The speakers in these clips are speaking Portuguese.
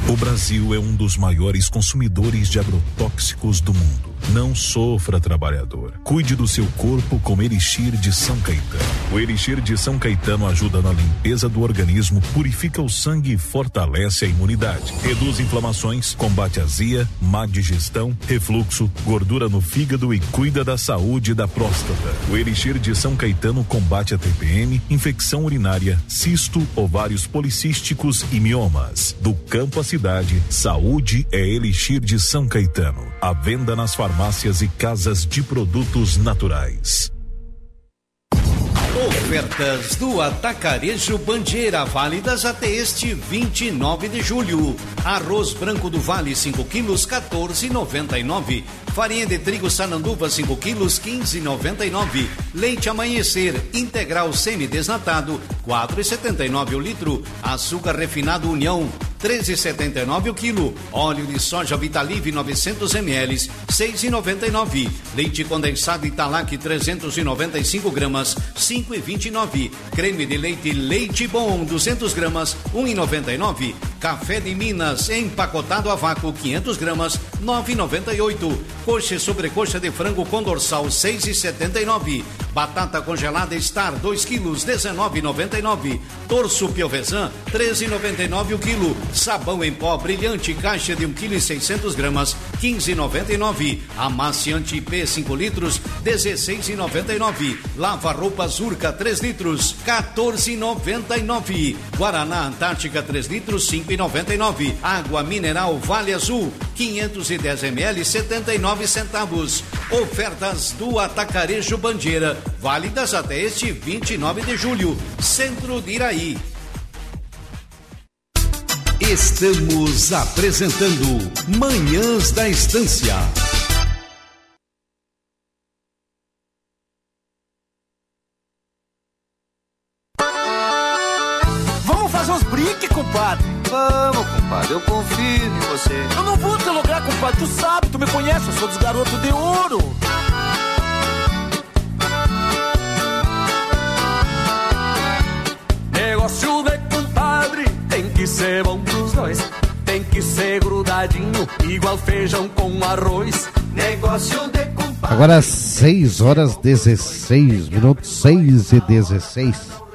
O Brasil é um dos maiores consumidores de agrotóxicos do mundo. Não sofra, trabalhador. Cuide do seu corpo com Elixir de São Caetano. O Elixir de São Caetano ajuda na limpeza do organismo, purifica o sangue e fortalece a imunidade. Reduz inflamações, combate azia, má digestão, refluxo, gordura no fígado e cuida da saúde da próstata. O Elixir de São Caetano combate a TPM, infecção urinária, cisto, ovários policísticos e miomas. Do campo à cidade, saúde é Elixir de São Caetano. À venda nas farmácias e casas de produtos naturais. Ofertas do Atacarejo Bandeira, válidas até este 29 de julho. Arroz branco do Vale 5 quilos, 14,99. Farinha de trigo Sananduva 5 quilos, 15,99. Leite Amanhecer integral semi-desnatado, 4,79 o litro. Açúcar refinado União, 13,79 o quilo. Óleo de soja Vitalive 900 ml, 6,99. Leite condensado Italac 395 gramas, 5,29. Creme de leite Leite Bom 200 gramas, 1,99. Café de Minas empacotado a vácuo 500 gramas, 9,98. Coxa e sobrecoxa de frango com dorsal 6,79. Batata congelada Star 2 quilos, 19,99. Torso Piovesan 13,99 o quilo. Sabão em pó brilhante caixa de 1,6 kg, 15,99. Amaciante IP 5 litros, 16,99. Lava roupas Urca 3 litros, 14,99. Guaraná Antártica 3 litros, 5,99. Água mineral Vale Azul 510 ml, 79 centavos. Ofertas do Atacarejo Bandeira, válidas até este 29 de julho. Centro de Iraí. Estamos apresentando Manhãs da Estância. Vamos fazer uns brinques, compadre. Vamos, compadre, eu confio em você. Eu não vou te lograr, compadre, tu sabe, tu me conhece, eu sou dos garotos de ouro. Negócio de compadre tem que ser bom pros dois. Tem que ser grudadinho, igual feijão com arroz. Negócio de compadre. Agora 6h16, 6h16.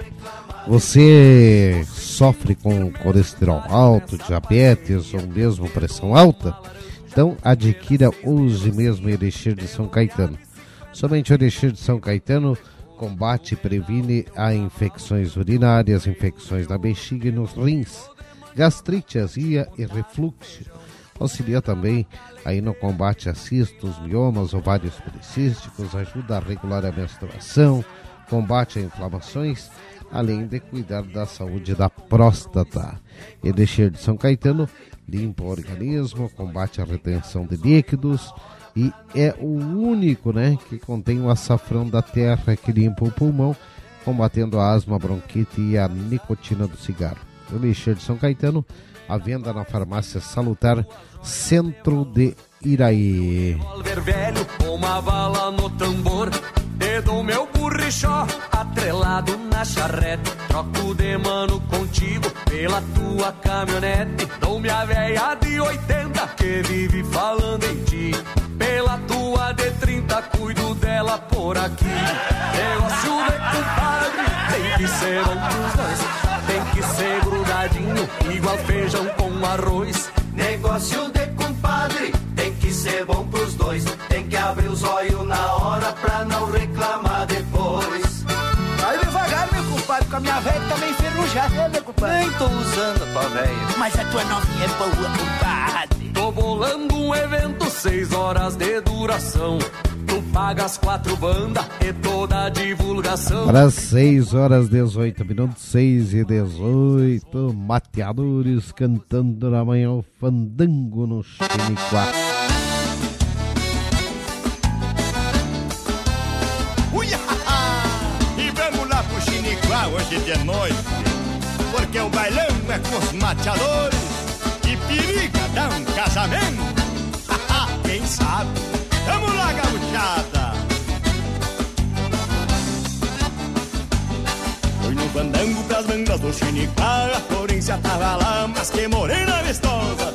Você sofre com colesterol alto, diabetes ou mesmo pressão alta? Então adquira hoje mesmo o Elixir de São Caetano. Somente o Elixir de São Caetano combate e previne a infecções urinárias, infecções na bexiga e nos rins, gastrite, azia e refluxo. Auxilia também aí no combate a cistos, miomas, ovários policísticos, ajuda a regular a menstruação, combate a inflamações, além de cuidar da saúde da próstata. Elixir de São Caetano limpa o organismo, combate a retenção de líquidos e é o único, que contém o açafrão da terra que limpa o pulmão, combatendo a asma, a bronquite e a nicotina do cigarro. Elixir de São Caetano, à venda na farmácia Salutar, Centro de Iraí. Velho, uma bala no tambor, dedo meu burrichó, atrelado na charrete. Troco de mano contigo pela tua caminhonete. Dou minha véia de 80 que vive falando em ti. Pela tua de 30 cuido dela por aqui. Negócio de compadre tem que ser bom pros dois. Tem que ser grudadinho, igual feijão com arroz. Negócio de compadre tem que ser bom pros dois. Tem que abrir os olhos na hora pra não reclamar depois. Vai devagar, meu compadre, com a minha velha tá meio enferrujada, meu compadre. Nem tô usando a tua velha. Mas a tua novinha é boa, compadre. Tô bolando um evento, 6 horas de duração. Tu pagas 4 bandas e toda a divulgação. Para 6h18, 6h18, mateadores cantando na manhã o fandango no Chiniquá. E vamos lá pro Chiniquá hoje de noite, porque o bailão é com os mateadores e periga dá um casamento. Quem sabe? Vamos lá, gauchada! Foi no fandango pras bandas do Chiniquá, a Florência tava lá, mas que morena vistosa.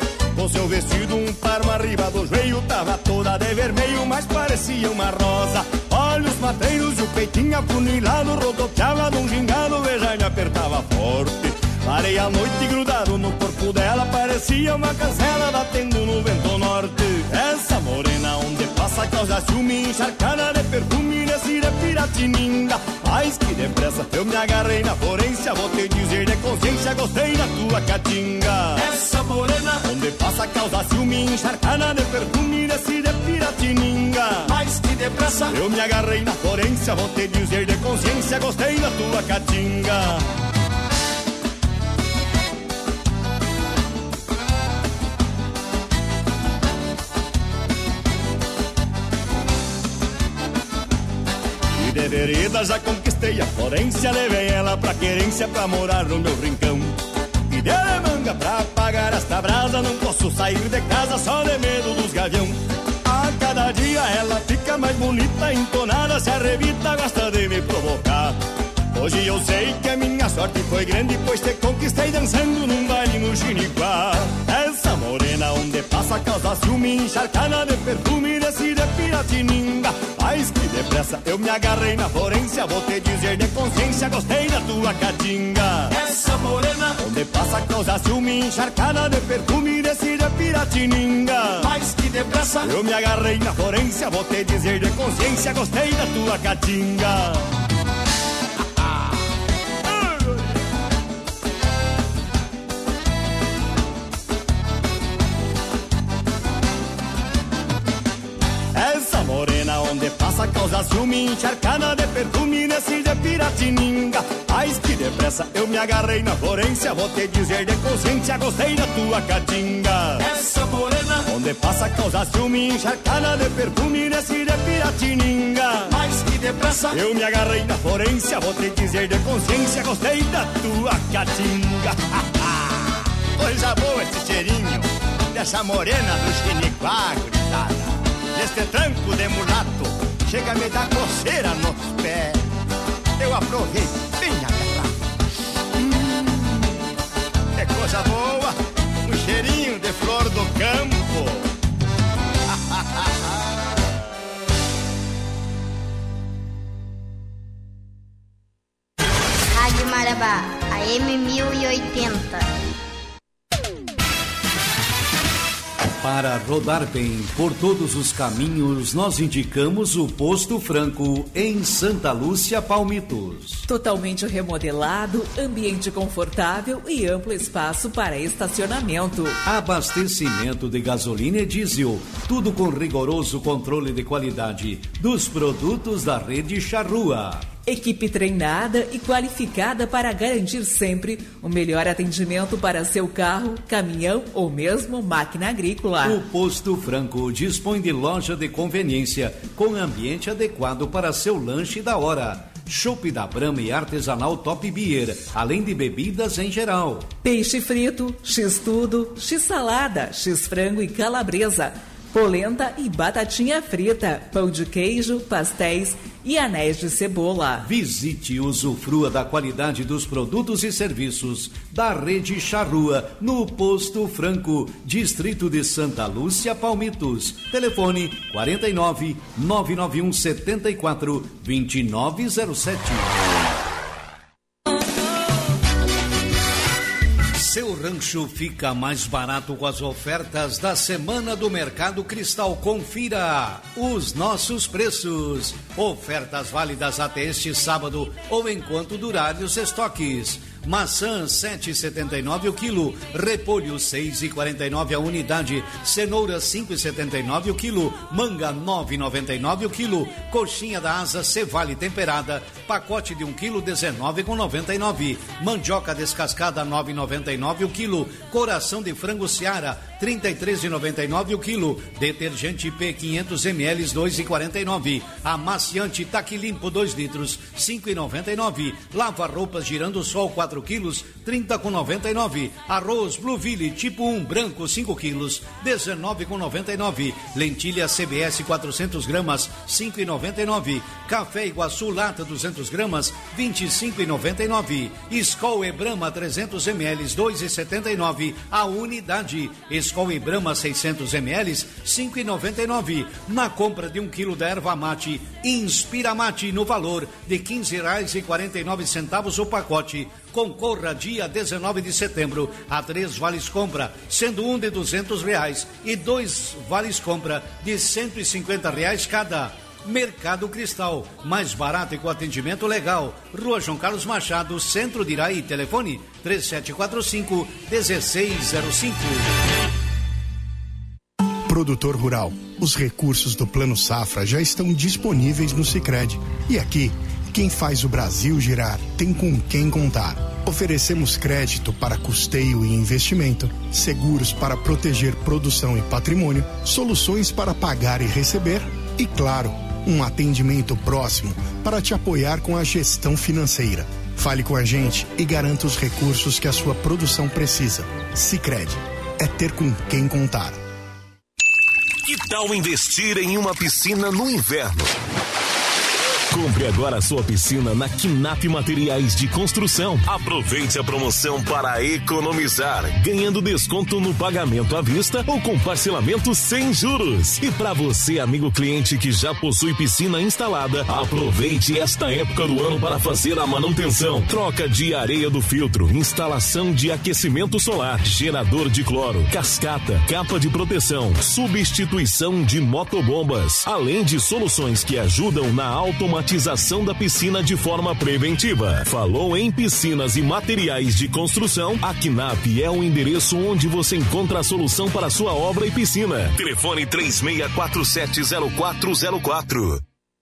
no seu vestido um parmo arriba do joelho. Tava toda de vermelho, mas parecia uma rosa. Olhos matreiros e o peitinho afunilado, rodopiava num gingado, veja, me apertava forte. Parei a noite grudado no corpo dela, parecia uma cancela batendo no vento norte. Essa morena onde passa causa ciúme, encharcada de perfume, nesse de Piratininga. Mas que depressa eu me agarrei na forência, vou te dizer de consciência, gostei da tua catinga. Essa morena onde passa causa ciúme, encharcada de perfume, nesse de Piratininga. Mas que depressa eu me agarrei na forência, vou te dizer de consciência, gostei da tua catinga. De vereda já conquistei a Florência, levei ela pra querência pra morar no meu rincão. E dei manga pra apagar esta brasa, não posso sair de casa só de medo dos gavião. A cada dia ela fica mais bonita, entonada, se arrebita, gosta de me provocar. Hoje eu sei que a minha sorte foi grande, pois te conquistei dançando num baile no Chiniquá. Essa morena onde passa causa ciúme, encharcada de perfume, desse de Piratininga. Mas que depressa eu me agarrei na forência, vou te dizer de consciência, gostei da tua catinga. Essa morena onde passa causa ciúme, encharcada de perfume, desse de Piratininga. Mas que depressa eu me agarrei na forência, vou te dizer de consciência, gostei da tua catinga. Morena onde passa causa ciúme, encharcada de perfume, nesse de Piratininga. Mas que depressa eu me agarrei na florência, vou te dizer de consciência, gostei da tua catinga. Essa morena onde passa causa ciúme, encharcada de perfume, nesse de Piratininga. Mas que depressa eu me agarrei na florência, vou te dizer de consciência, gostei da tua catinga. Coisa boa esse cheirinho dessa morena do Chiniquá, gritada. Neste tranco de mulato, chega a me dar coceira nos pés. Eu aproveito bem a garrafa. É coisa boa, um cheirinho de flor do campo. Rádio Marabá, AM 1080. Para rodar bem por todos os caminhos, nós indicamos o Posto Franco, em Santa Lúcia, Palmitos. Totalmente remodelado, ambiente confortável e amplo espaço para estacionamento. Abastecimento de gasolina e diesel, tudo com rigoroso controle de qualidade dos produtos da rede Charrua. Equipe treinada e qualificada para garantir sempre o melhor atendimento para seu carro, caminhão ou mesmo máquina agrícola. O Posto Franco dispõe de loja de conveniência com ambiente adequado para seu lanche da hora. Chopp da Brahma e artesanal Top Beer, além de bebidas em geral. Peixe frito, x-tudo, x-salada, x-frango e calabresa. Polenta e batatinha frita, pão de queijo, pastéis e anéis de cebola. Visite e usufrua da qualidade dos produtos e serviços da Rede Charrua, no Posto Franco, distrito de Santa Lúcia, Palmitos. Telefone 49 991 74 2907. Seu rancho fica mais barato com as ofertas da Semana do Mercado Cristal. Confira os nossos preços. Ofertas válidas até este sábado ou enquanto durarem os estoques. Maçã 7,79 o quilo, repolho 6,49 a unidade, cenoura 5,79 o quilo, manga 9,99 o quilo, coxinha da asa Cevale temperada, pacote de 1 quilo 19,99, mandioca descascada 9,99 o quilo, coração de frango Seara 33,99 o quilo, detergente P 500 ml 2,49, amaciante Taque Limpo 2 litros 5,99, lava roupas Girando Sol 4 quilos 30,99, arroz Blueville tipo 1 branco 5 quilos 19,99, lentilha CBS 400 gramas 5,99, café Iguaçu lata 200 200 gramas, R$ 25,99. Skol e Brahma 300 ml, R$ 2,79 a unidade. Skol e Brahma 600 ml, R$ 5,99. Na compra de 1 quilo da erva mate, Inspira Mate, no valor de R$ 15,49 o pacote. Concorra dia 19 de setembro a 3 vales compra, sendo um de R$ 200 e 2 vales compra de R$ 150 cada. Mercado Cristal, mais barato e com atendimento legal. Rua João Carlos Machado, Centro de Iraí. Telefone 3745-1605. Produtor rural, os recursos do Plano Safra já estão disponíveis no Sicredi. E aqui, quem faz o Brasil girar tem com quem contar. Oferecemos crédito para custeio e investimento, seguros para proteger produção e patrimônio, soluções para pagar e receber e, claro, um atendimento próximo para te apoiar com a gestão financeira. Fale com a gente e garanta os recursos que a sua produção precisa. Sicredi, é ter com quem contar. Que tal investir em uma piscina no inverno? Compre agora a sua piscina na Quinap Materiais de Construção. Aproveite a promoção para economizar, ganhando desconto no pagamento à vista ou com parcelamento sem juros. E para você, amigo cliente que já possui piscina instalada, aproveite esta época do ano para fazer a manutenção. Troca de areia do filtro, instalação de aquecimento solar, gerador de cloro, cascata, capa de proteção, substituição de motobombas, além de soluções que ajudam na automatização da piscina de forma preventiva. Falou em piscinas e materiais de construção? A Quinap é o endereço onde você encontra a solução para a sua obra e piscina. Telefone 36470404.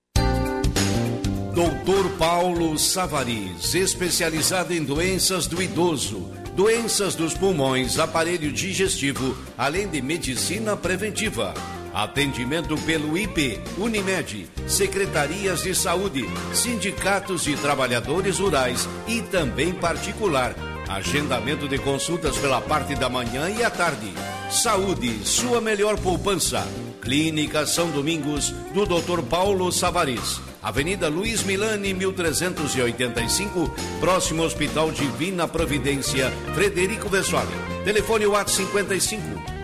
Doutor Paulo Savariz, especializado em doenças do idoso, doenças dos pulmões, aparelho digestivo, além de medicina preventiva. Atendimento pelo IP, Unimed, secretarias de saúde, sindicatos de trabalhadores rurais e também particular. Agendamento de consultas pela parte da manhã e à tarde. Saúde, sua melhor poupança. Clínica São Domingos, do Dr. Paulo Savariz. Avenida Luiz Milani, 1385, próximo ao Hospital Divina Providência, Frederico Vessoli. Telefone WhatsApp 55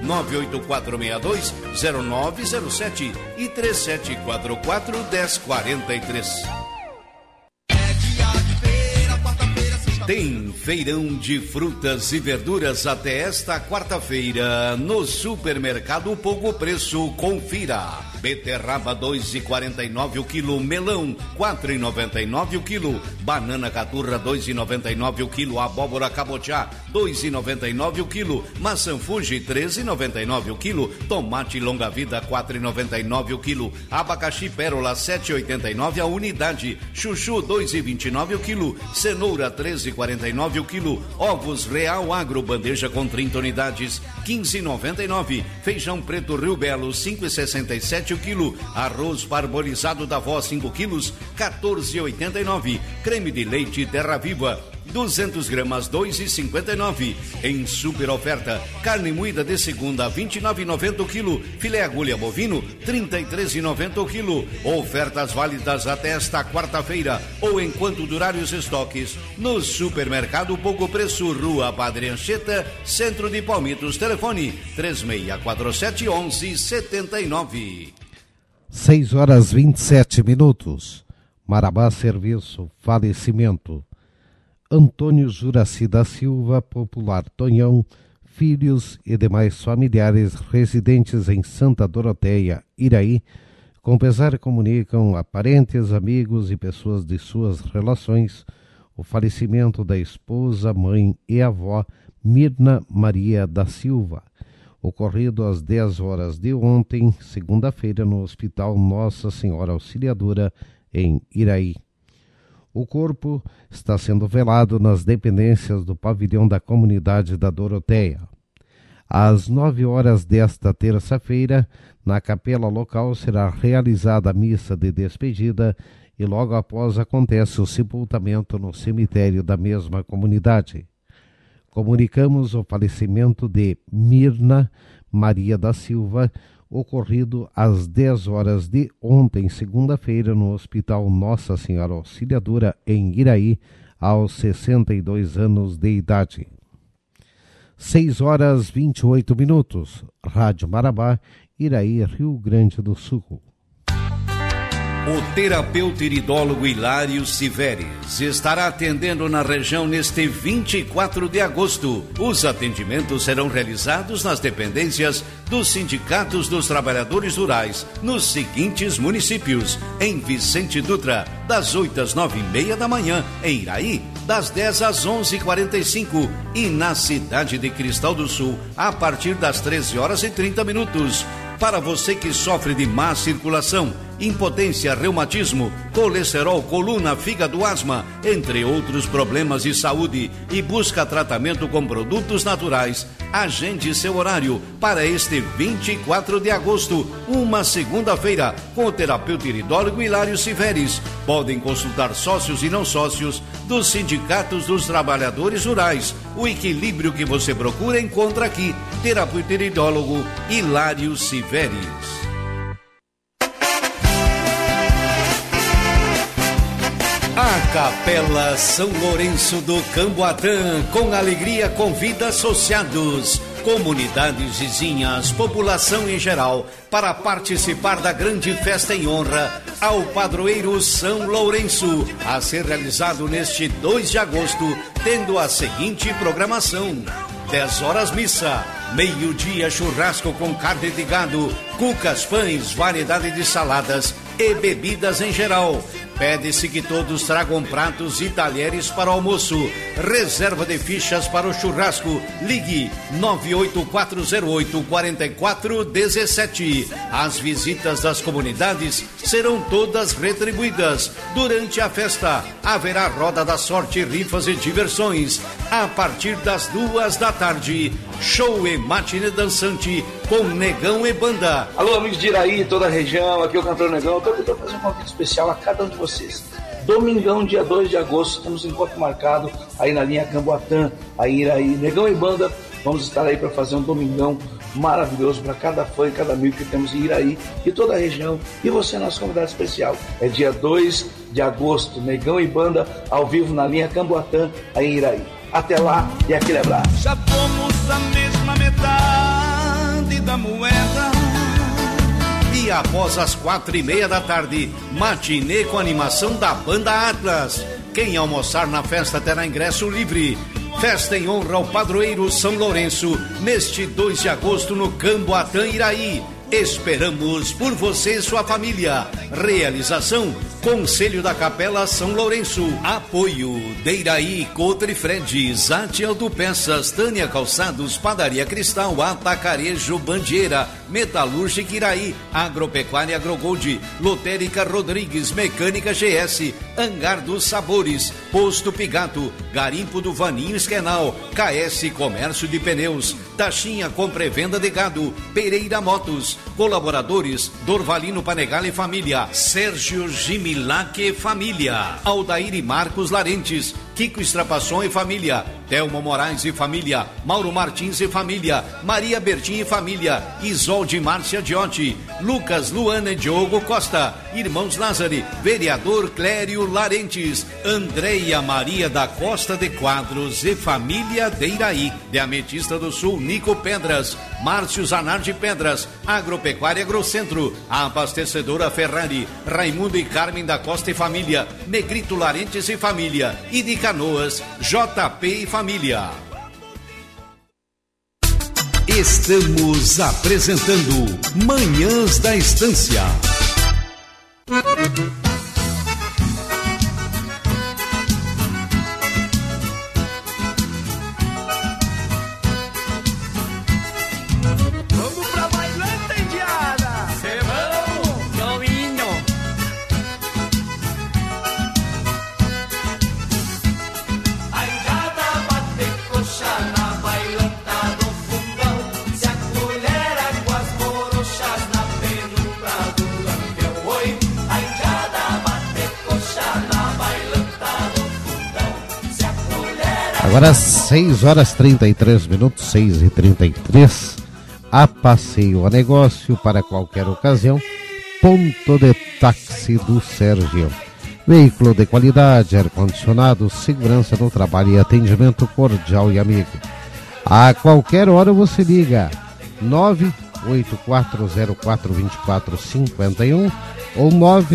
984620907 e 3744-1043. Tem feirão de frutas e verduras até esta quarta-feira no Supermercado Pouco Preço. Confira. Beterraba 2,49 o quilo, melão 4,99 o quilo, banana caturra 2,99 o quilo, abóbora cabotiá 2,99 o quilo, maçã Fuji 13,99 o quilo, tomate longa vida 4,99 o quilo, abacaxi pérola 7,89 a unidade, chuchu 2,29 o quilo, cenoura 13,49 o quilo, ovos Real Agro bandeja com 30 unidades 15,99, feijão preto Rio Belo 5,67 o quilo, arroz parbolizado da Vó 5 quilos 14,89, creme de leite Terra Viva 200 gramas 2,59. Em super oferta, carne moída de segunda 29,90 o quilo, filé agulha bovino 33,90 o quilo. Ofertas válidas até esta quarta-feira ou enquanto durarem os estoques no Supermercado Pouco Preço, Rua Padre Anchieta, Centro de Palmitos. Telefone 3647-1179. 6h27. Marabá Serviço, falecimento. Antônio Juraci da Silva, popular Tonhão, filhos e demais familiares residentes em Santa Doroteia, Iraí, com pesar comunicam a parentes, amigos e pessoas de suas relações o falecimento da esposa, mãe e avó Mirna Maria da Silva, ocorrido às 10 horas de ontem, segunda-feira, no Hospital Nossa Senhora Auxiliadora, em Iraí. O corpo está sendo velado nas dependências do pavilhão da comunidade da Doroteia. Às 9 horas desta terça-feira, na capela local será realizada a missa de despedida e logo após acontece o sepultamento no cemitério da mesma comunidade. Comunicamos o falecimento de Mirna Maria da Silva, ocorrido às 10 horas de ontem, segunda-feira, no Hospital Nossa Senhora Auxiliadora, em Iraí, aos 62 anos de idade. 6 horas 28 minutos. Rádio Marabá, Iraí, Rio Grande do Sul. O terapeuta iridólogo Hilário Siveres estará atendendo na região neste 24 de agosto. Os atendimentos serão realizados nas dependências dos Sindicatos dos Trabalhadores Rurais, nos seguintes municípios: em Vicente Dutra, das 8 às 9h30 da manhã, em Iraí, das 10 às 11h45 e na cidade de Cristal do Sul, a partir das 13 horas e 30 minutos. Para você que sofre de má circulação, impotência, reumatismo, colesterol, coluna, fígado, asma, entre outros problemas de saúde e busca tratamento com produtos naturais, agende seu horário para este 24 de agosto, uma segunda-feira, com o terapeuta iridólogo Hilário Siveres. Podem consultar sócios e não sócios dos Sindicatos dos Trabalhadores Rurais. O equilíbrio que você procura encontra aqui. Terapeuta iridólogo Hilário Siveres. A Capela São Lourenço do Camboatã, com alegria, convida associados, comunidades vizinhas, população em geral, para participar da grande festa em honra ao padroeiro São Lourenço, a ser realizado neste 2 de agosto, tendo a seguinte programação: 10 horas missa, meio-dia churrasco com carne de gado, cucas, pães, variedade de saladas e bebidas em geral. Pede-se que todos tragam pratos e talheres para o almoço. Reserva de fichas para o churrasco. Ligue 98408-4417. As visitas das comunidades serão todas retribuídas. Durante a festa, haverá roda da sorte, rifas e diversões. A partir das 2 da tarde, show e matinê dançante com Negão e Banda. Alô, amigos de Iraí, toda a região, aqui é o cantor Negão. Estou tentando fazer um convite especial a cada um de vocês. Domingão, dia 2 de agosto, temos um encontro marcado aí na linha Camboatã, aí Iraí, Negão e Banda. Vamos estar aí para fazer um domingão maravilhoso para cada fã e cada amigo que temos em Iraí e toda a região. E você é nosso convidado especial. É dia 2 de agosto, Negão e Banda, ao vivo na linha Camboatã, aí em Iraí. Até lá e aquele abraço. Já fomos a mesma metade da moeda. E após as 4h30 da tarde, matinê com animação da Banda Atlas. Quem almoçar na festa terá ingresso livre. Festa em honra ao padroeiro São Lourenço, neste 2 de agosto no Camboatã, Iraí. Esperamos por você e sua família. Realização: Conselho da Capela São Lourenço. Apoio: Deiraí, Coutre Fred, Zate Autopeças, Tânia Calçados, Padaria Cristal, Atacarejo Bandeira, Metalúrgica Iraí, Agropecuária Agrogold, Lotérica Rodrigues, Mecânica GS, Hangar dos Sabores, Posto Pigato, Garimpo do Vaninho Esquenal, KS Comércio de Pneus, Taxinha Compra e Venda de Gado, Pereira Motos. Colaboradores: Dorvalino Panegal e Família, Sérgio Gimilac e Família, Aldair e Marcos Larentes, Kiko Estrapasson e Família, Telmo Moraes e Família, Mauro Martins e Família, Maria Bertin e Família, Isolde Márcia Diotti, Lucas, Luana e Diogo Costa, Irmãos Lázari, Vereador Clério Larentes, Andréia Maria da Costa de Quadros e Família de Iraí, de Ametista do Sul, Nico Pedras, Márcio Zanardi Pedras, Agropecuária Agrocentro, Abastecedora Ferrari, Raimundo e Carmen da Costa e Família, Negrito Larentes e Família, e de Canoas, JP e Família. Estamos apresentando Manhãs da Estância. Vamos pra bailanta, indiada. Cê vamos, tô indo. A indiada bate coxa na bailanta do fundão. Se a colher com as morochas na penumbra do lampião. Oi, a indiada bate coxa na bailanta do fundão. Se a colher. Agora 6 horas 33 minutos, 6h33. a passeio, a negócio, para qualquer ocasião. Ponto de táxi do Sérgio. Veículo de qualidade, ar-condicionado, segurança no trabalho e atendimento cordial e amigo. A qualquer hora você liga 984042451 ou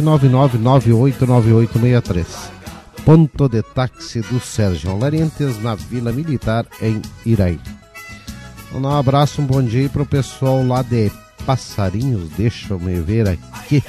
999989863. Ponto de táxi do Sérgio Larintes, na Vila Militar, em Iraí. Um abraço, um bom dia para o pessoal lá de Passarinhos. Deixa eu me ver aqui.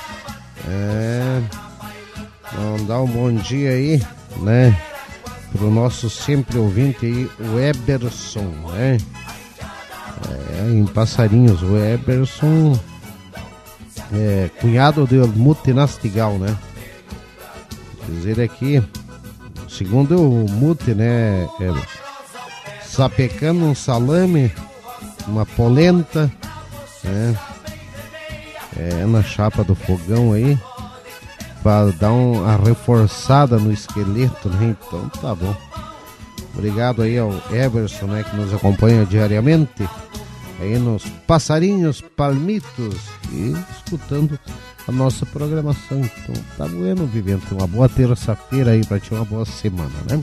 Vamos dar um bom dia aí, né? Pro nosso sempre ouvinte aí, o Eberson, né? Em Passarinhos, o Eberson cunhado de Mute Nastigal, né? Dizer aqui, segundo o Mute, né? Sapecando um salame, uma polenta, né? Na chapa do fogão aí, para dar uma reforçada no esqueleto, né? Então tá bom. Obrigado aí ao Everson, né, que nos acompanha diariamente aí nos Passarinhos Palmitos e escutando a nossa programação. Então tá bueno, Vivente. Uma boa terça-feira aí pra ti, uma boa semana, né?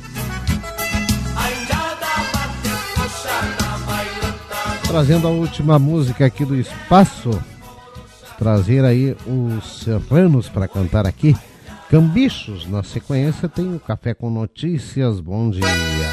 Trazendo a última música aqui do espaço, trazer aí os serranos para cantar aqui. Cambichos, na sequência tem o Café com Notícias. Bom dia.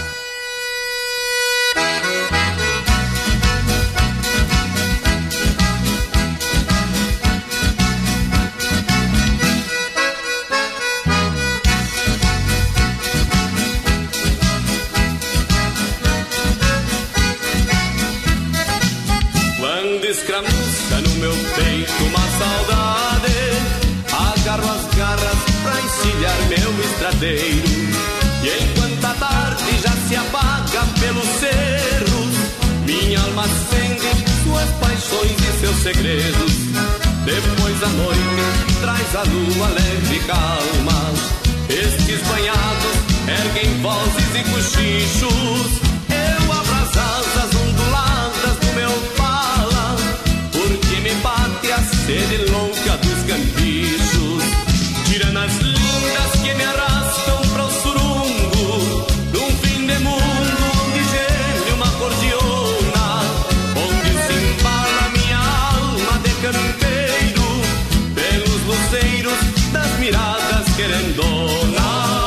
Quando escramuça no meu peito uma saudade, agarro as garras pra encilhar meu estradeiro. E enquanto a tarde já se apaga pelos cerros, minha alma acende suas paixões e seus segredos. Depois a noite traz a lua leve e calma. Estes banhados erguem vozes e cochichos. Eu abro as asas onduladas do meu pala, porque me bate a sede louca dos cambichos. Tiranas lindas que me arrastam para o surungo, num fim de mundo onde geme uma cordiona, onde se embala minha alma de campeiro, pelos luceiros das miradas querendonas.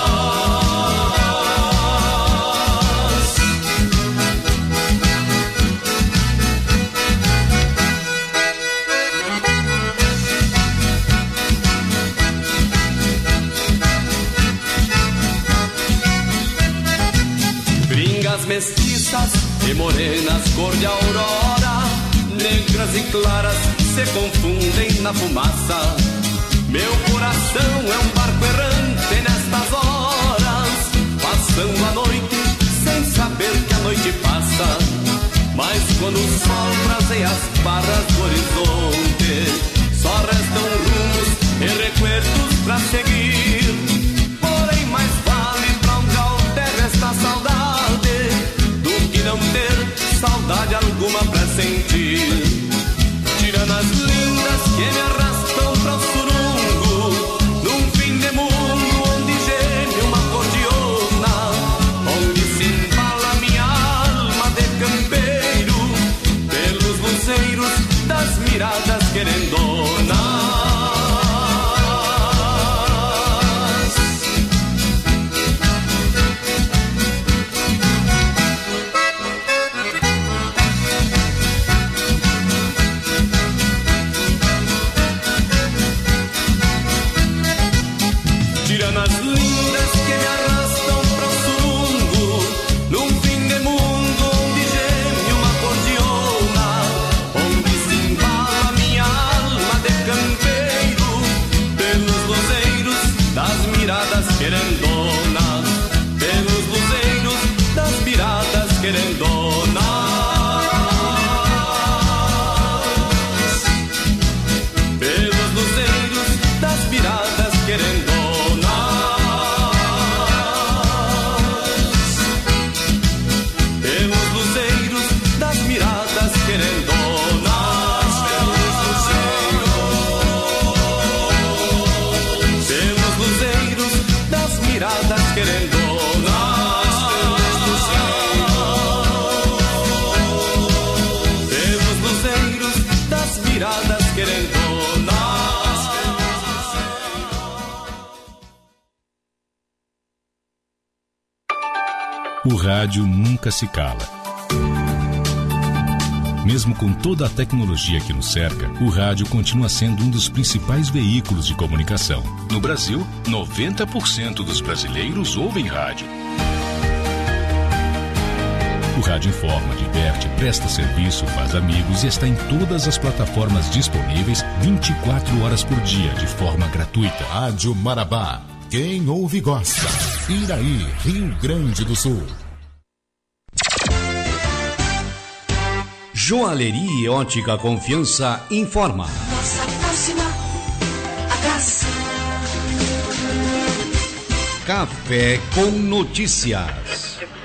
Mestiças e morenas cor de aurora, negras e claras se confundem na fumaça. Meu coração é um barco errante nestas horas, passando a noite sem saber que a noite passa. Mas quando o sol braseia as barras do horizonte, só restam rumos e recuerdos pra seguir. Porém mais vale pra um gaúcho esta saudade e não ter saudade alguma pra sentir. Tiranas lindas que me arrastam pra o surungo, num fim de mundo onde geme uma cordiona, onde se embala minha alma de campeiro, pelos luceiros das miradas querendonas. O rádio nunca se cala. Mesmo com toda a tecnologia que nos cerca, o rádio continua sendo um dos principais veículos de comunicação. No Brasil, 90% dos brasileiros ouvem rádio. O rádio informa, diverte, presta serviço, faz amigos e está em todas as plataformas disponíveis 24 horas por dia, de forma gratuita. Rádio Marabá. Quem ouve gosta. Iraí, Rio Grande do Sul. Joalheria e Ótica Confiança informa. Nossa próxima atração. Café com Notícias.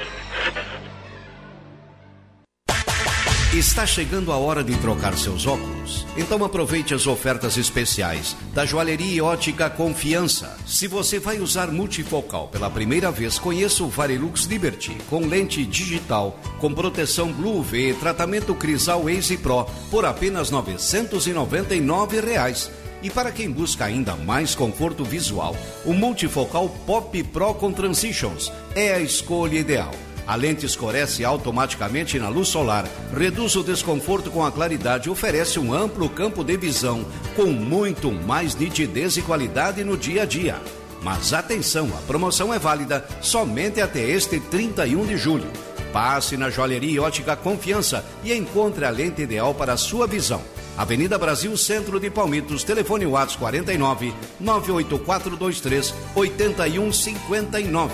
Está chegando a hora de trocar seus óculos? Então aproveite as ofertas especiais da Joalheria e Ótica Confiança. Se você vai usar multifocal pela primeira vez, conheça o Varilux Liberty com lente digital, com proteção Blue UV, tratamento Crisal Ace Pro por apenas R$ 999. E para quem busca ainda mais conforto visual, o multifocal Pop Pro com Transitions é a escolha ideal. A lente escurece automaticamente na luz solar, reduz o desconforto com a claridade e oferece um amplo campo de visão com muito mais nitidez e qualidade no dia a dia. Mas atenção, a promoção é válida somente até este 31 de julho. Passe na Joalheria e Ótica Confiança e encontre a lente ideal para a sua visão. Avenida Brasil, Centro de Palmitos, telefone WhatsApp 49 98423 8159.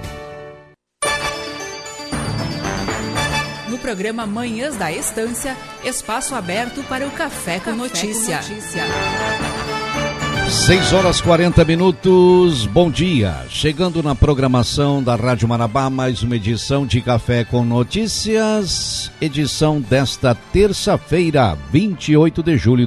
No programa Manhãs da Estância, espaço aberto para o Café com Notícia. 6h40. Bom dia. Chegando na programação da Rádio Marabá, mais uma edição de Café com Notícias. Edição desta terça-feira, 28 de julho de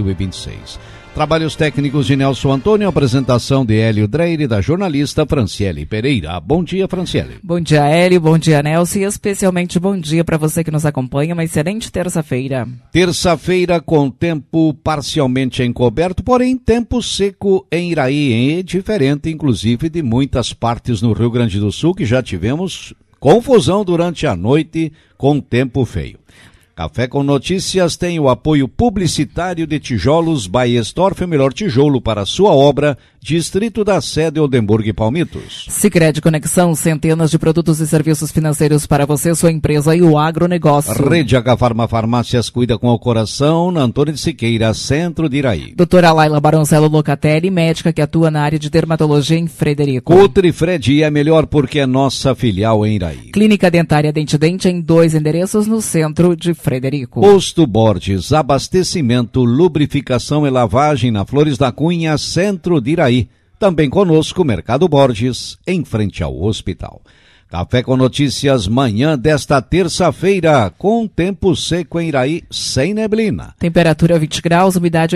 2026. Trabalhos técnicos de Nelson Antônio, apresentação de Hélio Dreire, da jornalista Franciele Pereira. Bom dia, Franciele. Bom dia, Hélio, bom dia, Nelson, e especialmente bom dia para você que nos acompanha, uma excelente terça-feira. Terça-feira com tempo parcialmente encoberto, porém tempo seco em Iraí, diferente inclusive de muitas partes no Rio Grande do Sul, que já tivemos confusão durante a noite com tempo feio. Café com Notícias tem o apoio publicitário de Tijolos Baestorff, o melhor tijolo para a sua obra, distrito da sede Oldenburg e Palmitos. Sicredi Conexão, centenas de produtos e serviços financeiros para você, sua empresa e o agronegócio. Rede H Farma Farmácias cuida com o coração, na Antônio de Siqueira, centro de Iraí. Doutora Laila Baroncello Locatelli, médica que atua na área de dermatologia em Frederico. Cutrifred é melhor porque é nossa filial em Iraí. Clínica Dentária Dente em 2 endereços no centro de Frederico. Posto Borges, abastecimento, lubrificação e lavagem na Flores da Cunha, centro de Iraí. Também conosco, Mercado Borges, em frente ao hospital. Café com Notícias, manhã desta terça-feira, com tempo seco em Iraí, sem neblina. Temperatura 20 graus, umidade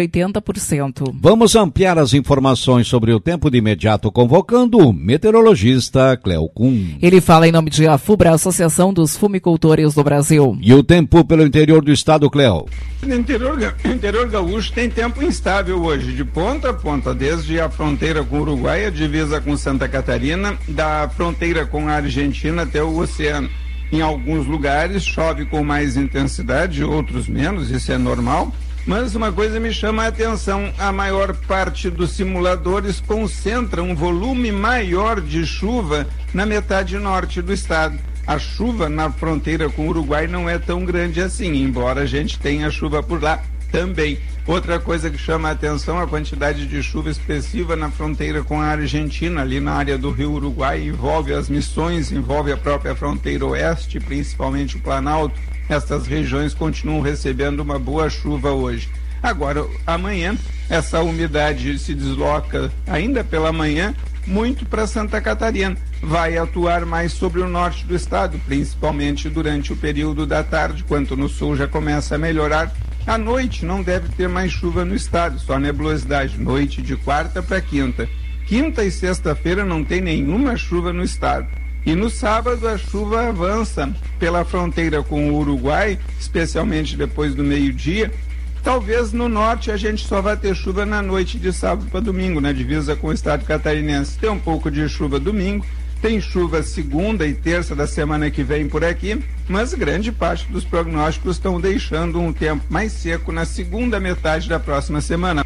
80%. Vamos ampliar as informações sobre o tempo de imediato, convocando o meteorologista Cleo Kuhn. Ele fala em nome de AFUBRA, Associação dos Fumicultores do Brasil. E o tempo pelo interior do estado, Cleo? No interior gaúcho tem tempo instável hoje, de ponta a ponta, desde a fronteira com o Uruguai, a divisa com Santa Catarina, da fronteira com a Argentina até o oceano. Em alguns lugares chove com mais intensidade, outros menos, isso é normal, mas uma coisa me chama a atenção: a maior parte dos simuladores concentra um volume maior de chuva na metade norte do estado. A chuva na fronteira com o Uruguai não é tão grande assim, embora a gente tenha chuva por lá também. Outra coisa que chama a atenção é a quantidade de chuva expressiva na fronteira com a Argentina, ali na área do Rio Uruguai, envolve as Missões, envolve a própria fronteira oeste, principalmente o Planalto. Estas regiões continuam recebendo uma boa chuva hoje. Agora, amanhã, essa umidade se desloca ainda pela manhã muito para Santa Catarina. Vai atuar mais sobre o norte do estado, principalmente durante o período da tarde, quanto no sul já começa a melhorar. À noite não deve ter mais chuva no estado, só nebulosidade, noite de quarta para quinta. Quinta e sexta-feira não tem nenhuma chuva no estado. E no sábado a chuva avança pela fronteira com o Uruguai, especialmente depois do meio-dia. Talvez no norte a gente só vai ter chuva na noite de sábado para domingo, na divisa com o estado catarinense. Tem um pouco de chuva domingo, Tem chuva segunda e terça da semana que vem por aqui, mas grande parte dos prognósticos estão deixando um tempo mais seco na segunda metade da próxima semana.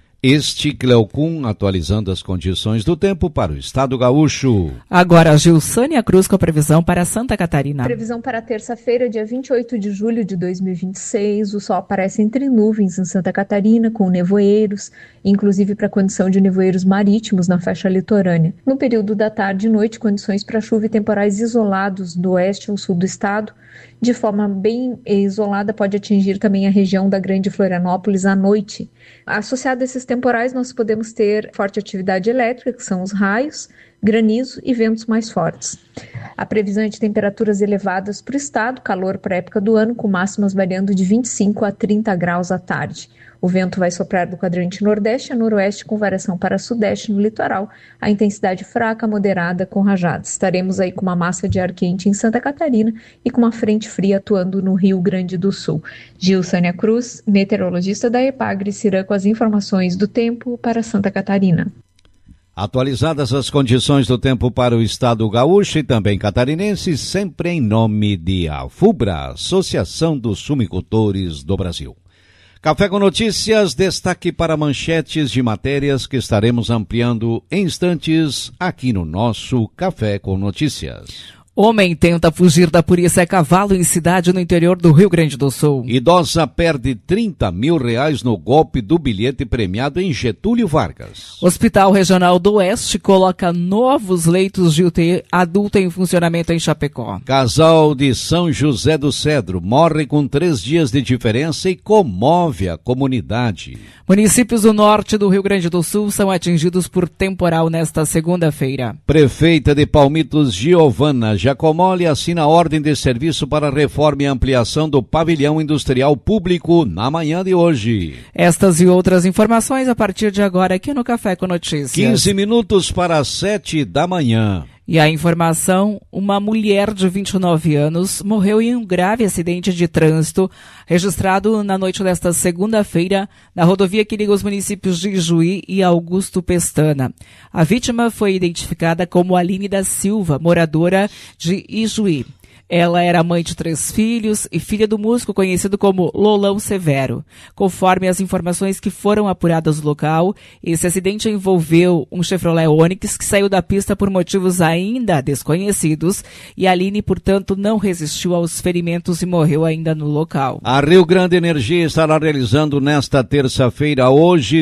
Este Cleocum atualizando as condições do tempo para o estado gaúcho. Agora, Gilsânia Cruz com a previsão para Santa Catarina. Previsão para terça-feira, dia 28 de julho de 2026. O sol aparece entre nuvens em Santa Catarina, com nevoeiros, inclusive para condição de nevoeiros marítimos na faixa litorânea. No período da tarde e noite, condições para chuva e temporais isolados do oeste ao sul do estado. De forma bem isolada, pode atingir também a região da Grande Florianópolis à noite. Associado a esses temporais, nós podemos ter forte atividade elétrica, que são os raios, granizo e ventos mais fortes. A previsão é de temperaturas elevadas para o estado, calor para a época do ano, com máximas variando de 25 a 30 graus à tarde. O vento vai soprar do quadrante nordeste a noroeste, com variação para sudeste no litoral. A intensidade fraca, moderada, com rajadas. Estaremos aí com uma massa de ar quente em Santa Catarina e com uma frente fria atuando no Rio Grande do Sul. Gilsânia Cruz, meteorologista da EPAGRE, Cirã, com as informações do tempo para Santa Catarina. Atualizadas as condições do tempo para o estado gaúcho e também catarinense, sempre em nome de AFUBRA, Associação dos Sumicultores do Brasil. Café com Notícias, destaque para manchetes de matérias que estaremos ampliando em instantes aqui no nosso Café com Notícias. Homem tenta fugir da polícia a cavalo em cidade no interior do Rio Grande do Sul. Idosa perde R$30 mil no golpe do bilhete premiado em Getúlio Vargas. Hospital Regional do Oeste coloca novos leitos de UTI adulta em funcionamento em Chapecó. Casal de São José do Cedro morre com 3 dias de diferença e comove a comunidade. Municípios do norte do Rio Grande do Sul são atingidos por temporal nesta segunda-feira. Prefeita de Palmitos, Giovana Giacomoli, assina a ordem de serviço para reforma e ampliação do pavilhão industrial público na manhã de hoje. Estas e outras informações a partir de agora aqui no Café com Notícias. 15 minutos para 7 da manhã. E a informação, uma mulher de 29 anos morreu em um grave acidente de trânsito registrado na noite desta segunda-feira na rodovia que liga os municípios de Ijuí e Augusto Pestana. A vítima foi identificada como Aline da Silva, moradora de Ijuí. Ela era mãe de 3 filhos e filha do músico conhecido como Lolão Severo. Conforme as informações que foram apuradas no local, esse acidente envolveu um Chevrolet Onix que saiu da pista por motivos ainda desconhecidos e a Aline, portanto, não resistiu aos ferimentos e morreu ainda no local. A Rio Grande Energia estará realizando nesta terça-feira, hoje,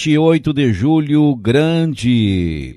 28 de julho, grande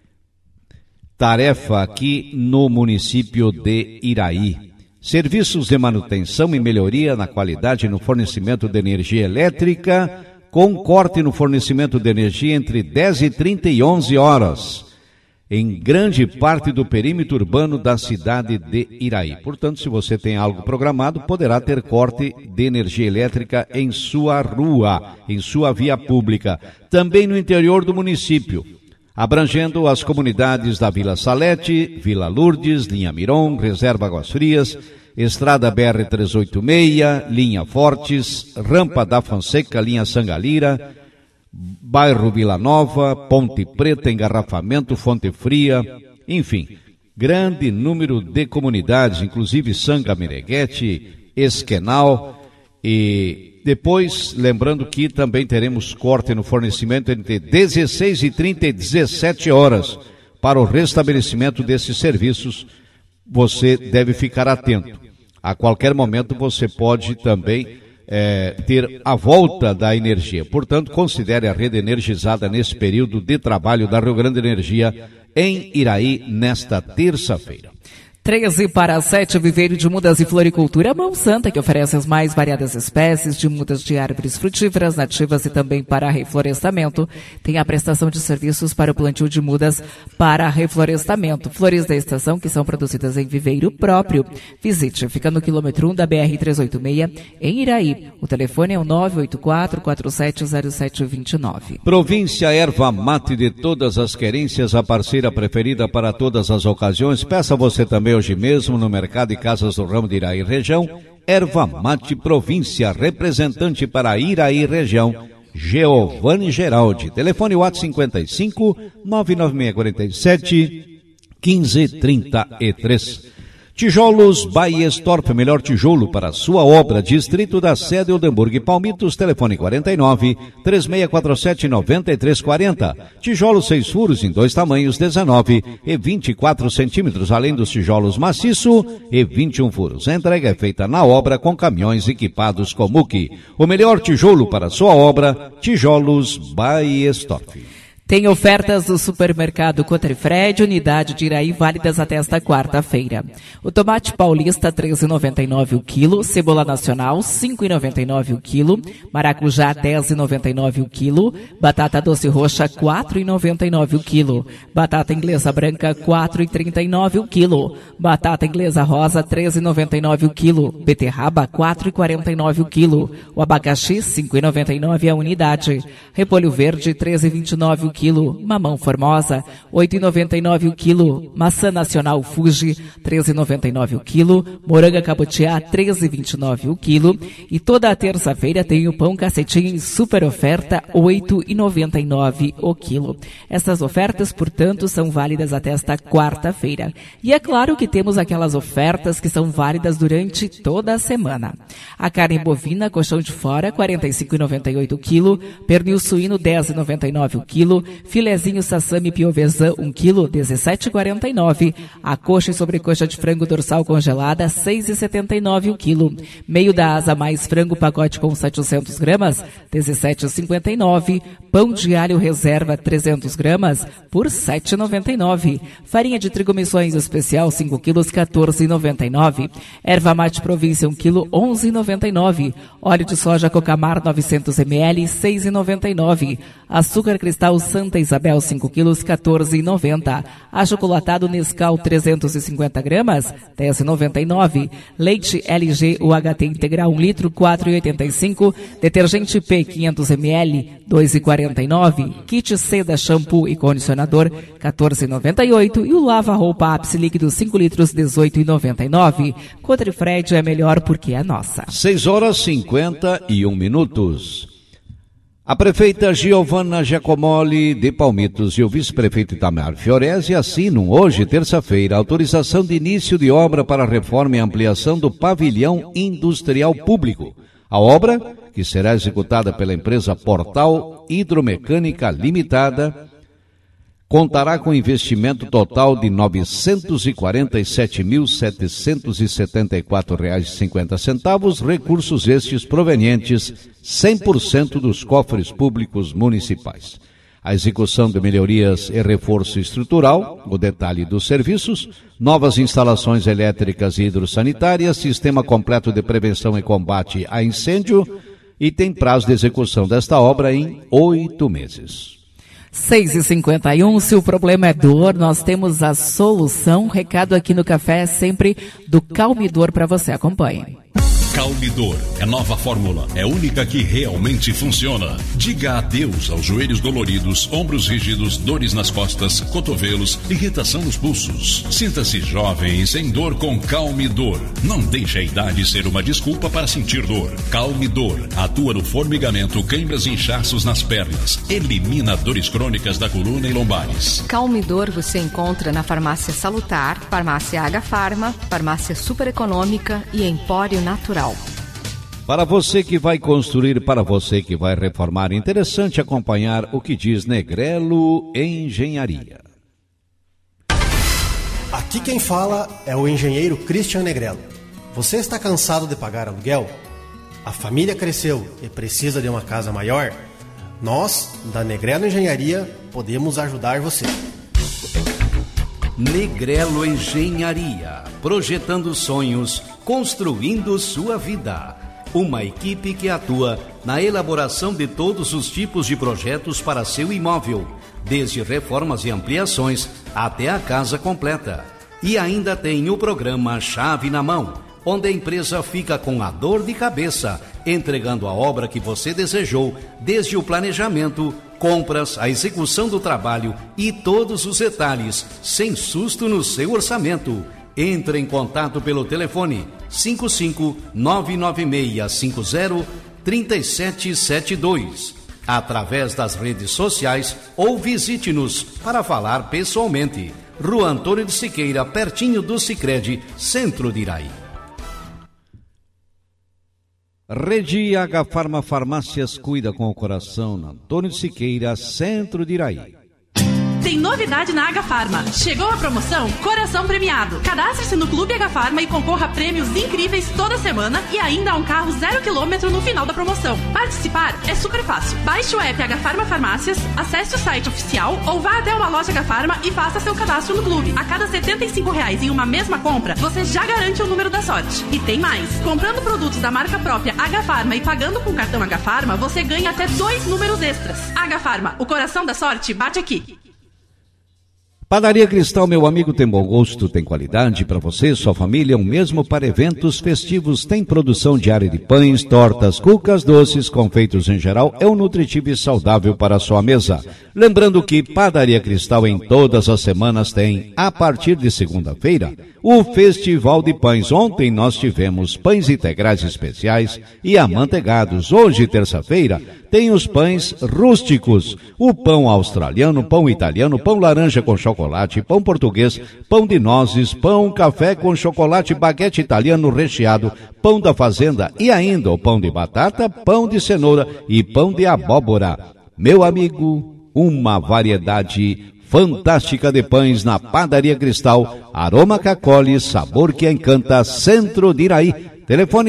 tarefa aqui no município de Iraí. Serviços de manutenção e melhoria na qualidade no fornecimento de energia elétrica, com corte no fornecimento de energia entre 10h30 e 11 horas, em grande parte do perímetro urbano da cidade de Iraí. Portanto, se você tem algo programado, poderá ter corte de energia elétrica em sua rua, em sua via pública. Também no interior do município, abrangendo as comunidades da Vila Salete, Vila Lourdes, Linha Miron, Reserva Águas Frias, Estrada BR-386, Linha Fortes, Rampa da Fonseca, Linha Sangalira, Bairro Vila Nova, Ponte Preta, Engarrafamento, Fonte Fria, enfim, grande número de comunidades, inclusive Sanga Meneghete, Esquenal e... Depois, lembrando que também teremos corte no fornecimento entre 16h30 e 17 horas. Para o restabelecimento desses serviços, você deve ficar atento. A qualquer momento você pode também ter a volta da energia. Portanto, considere a rede energizada nesse período de trabalho da Rio Grande Energia em Iraí nesta terça-feira. 6:55, Viveiro de Mudas e Floricultura Mão Santa, que oferece as mais variadas espécies de mudas de árvores frutíferas nativas e também para reflorestamento. Tem a prestação de serviços para o plantio de mudas para reflorestamento. Flores da estação que são produzidas em viveiro próprio. Visite, fica no quilômetro 1 da BR-386, em Iraí. O telefone é o 984-470729. Província Erva Mate, de todas as querências, a parceira preferida para todas as ocasiões. Peça você também hoje mesmo no Mercado e Casas do Ramo de Iraí Região, Erva Mate Província, representante para Iraí Região, Giovanni Geraldi. Telefone WhatsApp 55 99647 1533. Tijolos Baestorp, melhor tijolo para sua obra, distrito da Sede Oldenburg Palmitos, telefone 49-3647-9340. Tijolos 6 furos em 2 tamanhos, 19 e 24 centímetros, além dos tijolos maciço e 21 furos. A entrega é feita na obra com caminhões equipados com muque. O melhor tijolo para sua obra, Tijolos Baestorp. Tem ofertas do supermercado Cotrifred, unidade de Iraí, válidas até esta quarta-feira. O tomate paulista, R$ 13,99 o quilo. Cebola nacional, R$ 5,99 o quilo. Maracujá, R$ 10,99 o quilo. Batata doce roxa, R$ 4,99 o quilo. Batata inglesa branca, R$ 4,39 o quilo. Batata inglesa rosa, R$ 13,99 o quilo. Beterraba, R$ 4,49 o quilo. O abacaxi, R$ 5,99 a unidade. Repolho verde, R$ 13,29 o quilo. Mamão formosa, R$ 8,99 o quilo. Maçã nacional Fuji, R$ 13,99 o quilo. Moranga cabutiá, R$ 13,29 o quilo. E toda a terça-feira tem o pão cacetinho em super oferta, R$ 8,99 o quilo. Essas ofertas, portanto, são válidas até esta quarta-feira. E é claro que temos aquelas ofertas que são válidas durante toda a semana. A carne bovina, colchão de fora, R$ 45,98 o quilo. Pernil suíno, R$ 10,99 o quilo. Filezinho sassami piovesan, 1 quilo, R$ 17,49. A coxa e sobrecoxa de frango dorsal congelada, R$ 6,79 o quilo. Meio da asa mais frango pacote com 700 gramas, R$ 17,59. Pão de alho reserva 300 gramas por R$ 7,99. Farinha de trigo missões especial 5 quilos, R$ 14,99. Erva mate província 1 quilo, R$ 11,99. Óleo de soja Cocamar 900 ml, R$ 6,99. Açúcar cristal Santa Isabel 5 quilos, R$ 14,90. Achocolatado Nescau 350 gramas, R$ 10,99. Leite LG UHT integral 1 litro, R$ 4,85. Detergente P 500 ml, R$ 2,49. Kit Seda shampoo e condicionador, R$ 14,98. E o lava-roupa Ápice líquido 5 litros, R$ 18,99. Cotrifred é melhor porque é nossa. 6h51. A prefeita Giovana Giacomoli de Palmitos e o vice-prefeito Itamar Fiorese assinam hoje, terça-feira, autorização de início de obra para a reforma e ampliação do pavilhão industrial público. A obra, que será executada pela empresa Portal Hidromecânica Limitada, contará com investimento total de R$ 947.774,50, recursos estes provenientes 100% dos cofres públicos municipais. A execução de melhorias e reforço estrutural, o detalhe dos serviços, novas instalações elétricas e hidrossanitárias, sistema completo de prevenção e combate a incêndio, e tem prazo de execução desta obra em 8 meses. 6h51, se o problema é dor, nós temos a solução. Recado aqui no café é sempre do Calmidor para você. Acompanhe. Calmidor é nova fórmula, é única que realmente funciona. Diga adeus aos joelhos doloridos, ombros rígidos, dores nas costas, cotovelos, irritação nos pulsos. Sinta-se jovem e sem dor com Calmidor. Não deixe a idade ser uma desculpa para sentir dor. Calmidor atua no formigamento, câimbras e inchaços nas pernas. Elimina dores crônicas da coluna e lombares. Calmidor você encontra na Farmácia Salutar, Farmácia H Farma, Farmácia Super Econômica e Empório Natural. Para você que vai construir, para você que vai reformar, interessante acompanhar o que diz Negrello Engenharia. Aqui quem fala é o engenheiro Christian Negrello. Você está cansado de pagar aluguel? A família cresceu e precisa de uma casa maior? Nós, da Negrello Engenharia, podemos ajudar você. Negrello Engenharia, projetando sonhos, construindo sua vida. Uma equipe que atua na elaboração de todos os tipos de projetos para seu imóvel, desde reformas e ampliações até a casa completa. E ainda tem o programa Chave na Mão, onde a empresa fica com a dor de cabeça, entregando a obra que você desejou, desde o planejamento, compras, a execução do trabalho e todos os detalhes, sem susto no seu orçamento. Entre em contato pelo telefone 55-99650-3772, através das redes sociais ou visite-nos para falar pessoalmente. Rua Antônio de Siqueira, pertinho do Sicredi, centro de Iraí. Rede H Farma Farmácias cuida com o coração na Antônio de Siqueira, centro de Iraí. Tem novidade na H Farma. Chegou a promoção Coração Premiado. Cadastre-se no Clube H Farma e concorra a prêmios incríveis toda semana e ainda a um carro 0 km no final da promoção. Participar é super fácil. Baixe o app H Farma Farmácias, acesse o site oficial ou vá até uma loja H Farma e faça seu cadastro no clube. A cada R$ 75,00 em uma mesma compra, você já garante o número da sorte. E tem mais. Comprando produtos da marca própria H Farma e pagando com cartão H Farma, você ganha até 2 números extras. H Farma, o coração da sorte bate aqui. Padaria Cristal, meu amigo, tem bom gosto, tem qualidade para você e sua família, mesmo para eventos festivos. Tem produção diária de pães, tortas, cucas, doces, confeitos em geral. É um nutritivo e saudável para a sua mesa. Lembrando que Padaria Cristal em todas as semanas tem, a partir de segunda-feira, o Festival de Pães. Ontem nós tivemos pães integrais especiais e amanteigados. Hoje, terça-feira, tem os pães rústicos, o pão australiano, pão italiano, pão laranja com chocolate, pão português, pão de nozes, pão café com chocolate, baguete italiano recheado, pão da fazenda e ainda o pão de batata, pão de cenoura e pão de abóbora. Meu amigo, uma variedade fantástica de pães na Padaria Cristal, aroma que acolhe, sabor que encanta, centro de Iraí. Telefone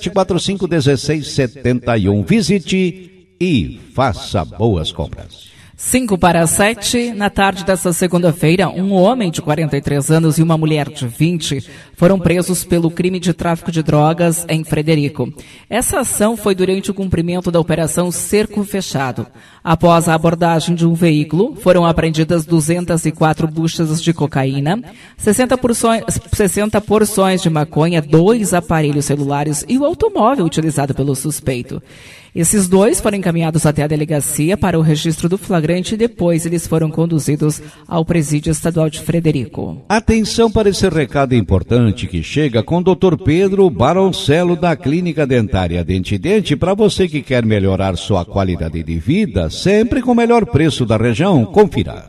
3745-1671. Visite e faça boas compras. 6:55, na tarde desta segunda-feira, um homem de 43 anos e uma mulher de 20 foram presos pelo crime de tráfico de drogas em Frederico. Essa ação foi durante o cumprimento da Operação Cerco Fechado. Após a abordagem de um veículo, foram apreendidas 204 buchas de cocaína, 60 porções de maconha, 2 aparelhos celulares e o automóvel utilizado pelo suspeito. Esses 2 foram encaminhados até a delegacia para o registro do flagrante e depois eles foram conduzidos ao presídio estadual de Frederico. Atenção para esse recado importante que chega com o Dr. Pedro Baroncelo da Clínica Dentária Dente Dente, para você que quer melhorar sua qualidade de vida, sempre com o melhor preço da região. Confira.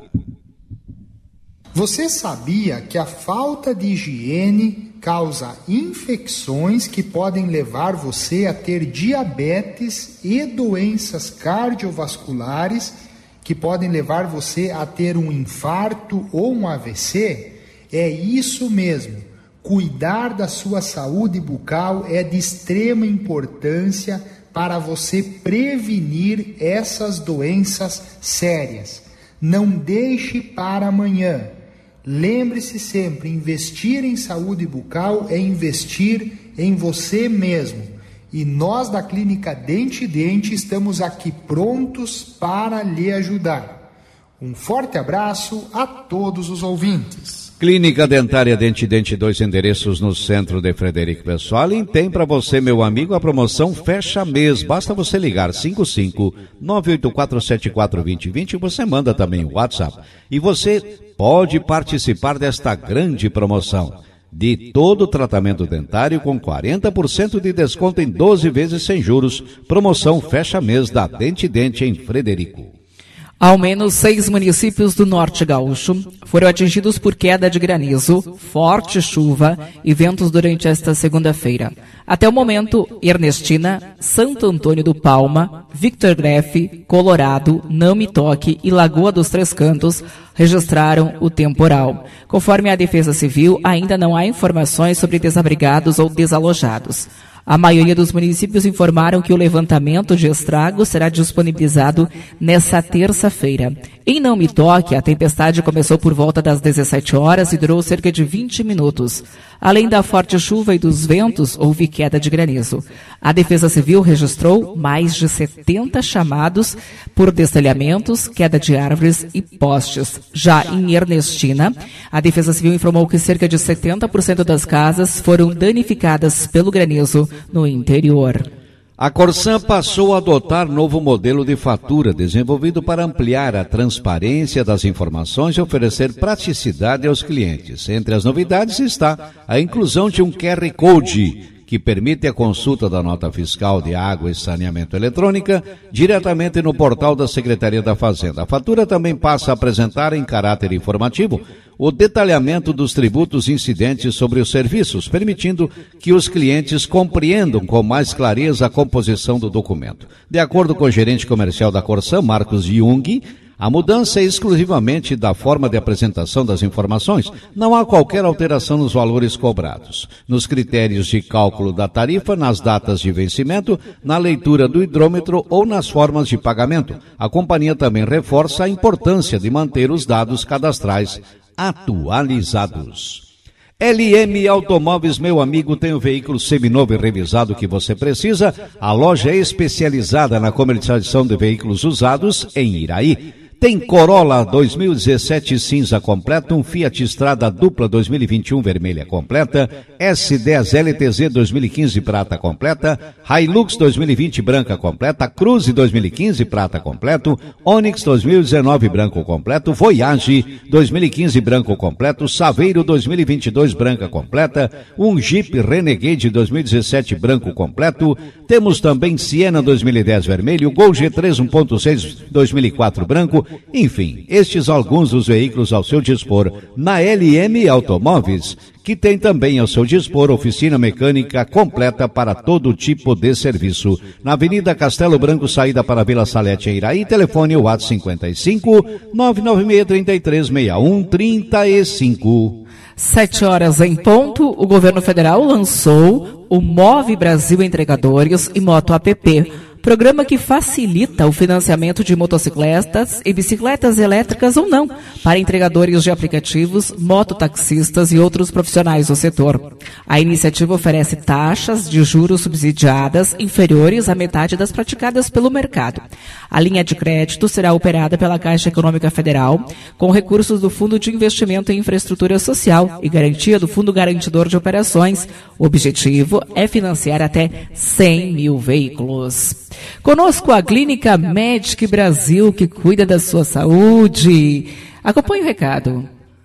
Você sabia que a falta de higiene causa infecções que podem levar você a ter diabetes e doenças cardiovasculares que podem levar você a ter um infarto ou um AVC? É isso mesmo. Cuidar da sua saúde bucal é de extrema importância para você prevenir essas doenças sérias. Não deixe para amanhã. Lembre-se sempre, investir em saúde bucal é investir em você mesmo. E nós da Clínica Dente Dente estamos aqui prontos para lhe ajudar. Um forte abraço a todos os ouvintes. Clínica Dentária Dente Dente, 2 endereços no centro de Frederico Westphalen. Tem para você, meu amigo, a promoção Fecha Mês. Basta você ligar 55-98474-2020 e você manda também o WhatsApp. E você pode participar desta grande promoção de todo o tratamento dentário com 40% de desconto em 12 vezes sem juros. Promoção Fecha Mês da Dente Dente em Frederico. Ao menos 6 municípios do Norte Gaúcho foram atingidos por queda de granizo, forte chuva e ventos durante esta segunda-feira. Até o momento, Ernestina, Santo Antônio do Palma, Victor Greff, Colorado, Não Me Toque e Lagoa dos Três Cantos registraram o temporal. Conforme a Defesa Civil, ainda não há informações sobre desabrigados ou desalojados. A maioria dos municípios informaram que o levantamento de estragos será disponibilizado nesta terça-feira. Em Não Me Toque, a tempestade começou por volta das 17 horas e durou cerca de 20 minutos. Além da forte chuva e dos ventos, houve queda de granizo. A Defesa Civil registrou mais de 70 chamados por destelhamentos, queda de árvores e postes. Já em Ernestina, a Defesa Civil informou que cerca de 70% das casas foram danificadas pelo granizo no interior. A Corsan passou a adotar novo modelo de fatura, desenvolvido para ampliar a transparência das informações e oferecer praticidade aos clientes. Entre as novidades está a inclusão de um QR Code, que permite a consulta da nota fiscal de água e saneamento eletrônica diretamente no portal da Secretaria da Fazenda. A fatura também passa a apresentar, em caráter informativo, o detalhamento dos tributos incidentes sobre os serviços, permitindo que os clientes compreendam com mais clareza a composição do documento. De acordo com o gerente comercial da Corsan, Marcos Jung, a mudança é exclusivamente da forma de apresentação das informações. Não há qualquer alteração nos valores cobrados, nos critérios de cálculo da tarifa, nas datas de vencimento, na leitura do hidrômetro ou nas formas de pagamento. A companhia também reforça a importância de manter os dados cadastrais atualizados. LM Automóveis, meu amigo, tem o veículo seminovo e revisado que você precisa. A loja é especializada na comercialização de veículos usados em Iraí. Tem Corolla 2017 cinza completa, um Fiat Strada dupla 2021 vermelha completa, S10 LTZ 2015 prata completa, Hilux 2020 branca completa, Cruze 2015 prata completo, Onix 2019 branco completo, Voyage 2015 branco completo, Saveiro 2022 branca completa, um Jeep Renegade 2017 branco completo, temos também Siena 2010 vermelho, Gol G3 1.6 2004 branco. Enfim, estes alguns dos veículos ao seu dispor na LM Automóveis, que tem também ao seu dispor oficina mecânica completa para todo tipo de serviço. Na Avenida Castelo Branco, saída para Vila Salete, em Iraí, telefone WhatsApp 55 996336135. 7 horas em ponto, o governo federal lançou o Move Brasil Entregadores e Moto App, programa que facilita o financiamento de motocicletas e bicicletas elétricas ou não, para entregadores de aplicativos, mototaxistas e outros profissionais do setor. A iniciativa oferece taxas de juros subsidiadas inferiores à metade das praticadas pelo mercado. A linha de crédito será operada pela Caixa Econômica Federal, com recursos do Fundo de Investimento em Infraestrutura Social e garantia do Fundo Garantidor de Operações. O objetivo é financiar até 100 mil veículos. Conosco a Clínica Medic Brasil, que cuida da sua saúde. Acompanhe o recado.